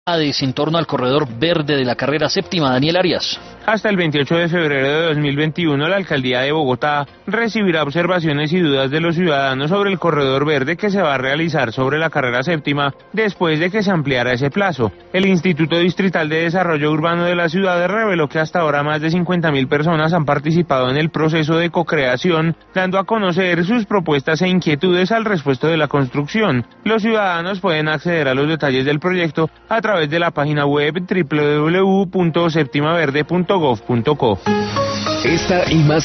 En torno al corredor verde de la carrera séptima, Daniel Arias. Hasta el 28 de febrero de 2021, la Alcaldía de Bogotá recibirá observaciones y dudas de los ciudadanos sobre el corredor verde que se va a realizar sobre la carrera séptima después de que se ampliara ese plazo. El Instituto Distrital de Desarrollo Urbano de la ciudad reveló que hasta ahora más de 50.000 personas han participado en el proceso de cocreación, dando a conocer sus propuestas e inquietudes al respecto de la construcción. Los ciudadanos pueden acceder a los detalles del proyecto a través de la página web www.septimaverde.gov.co. Esta y más